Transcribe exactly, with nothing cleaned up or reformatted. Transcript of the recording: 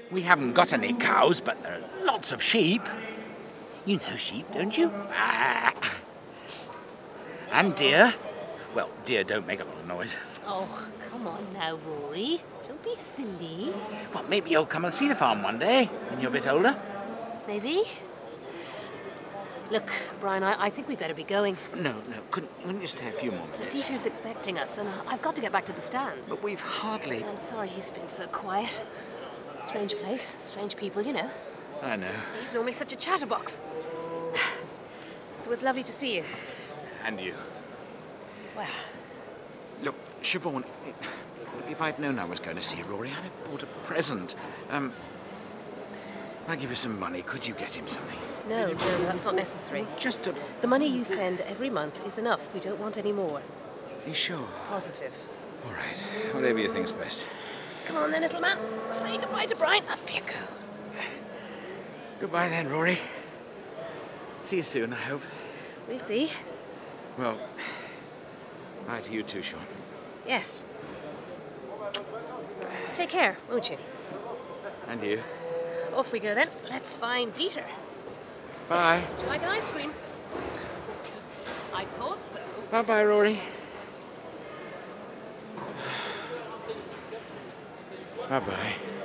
We haven't got any cows, but there are lots of sheep. You know sheep, don't you? Ah. And deer. Well, deer don't make a lot of noise. Oh, come on now, Rory. Don't be silly. Well, maybe you'll come and see the farm one day when you're a bit older. Maybe. Look, Brian, I, I think we better be going. No, no, couldn't, wouldn't you stay a few more minutes? Dieter's expecting us, and I've got to get back to the stand. But we've hardly... I'm sorry he's been so quiet. Strange place, strange people, you know. I know. He's normally such a chatterbox. It was lovely to see you. And you. Well... Look, Siobhan, if I'd known I was going to see Rory, I'd have bought a present. Um, I'll give you some money. Could you get him something? No, no, that's not necessary. Just a... The money you send every month is enough. We don't want any more. Are you sure? Positive. All right. Whatever you think's best. Come on then, little man. Say goodbye to Brian. Up you go. Goodbye then, Rory. See you soon, I hope. We see. Well, bye to you too, Sean. Yes. Take care, won't you? And you. Off we go then. Let's find Dieter. Bye. Would you like an ice cream? I thought so. Bye-bye, Rory. Bye-bye.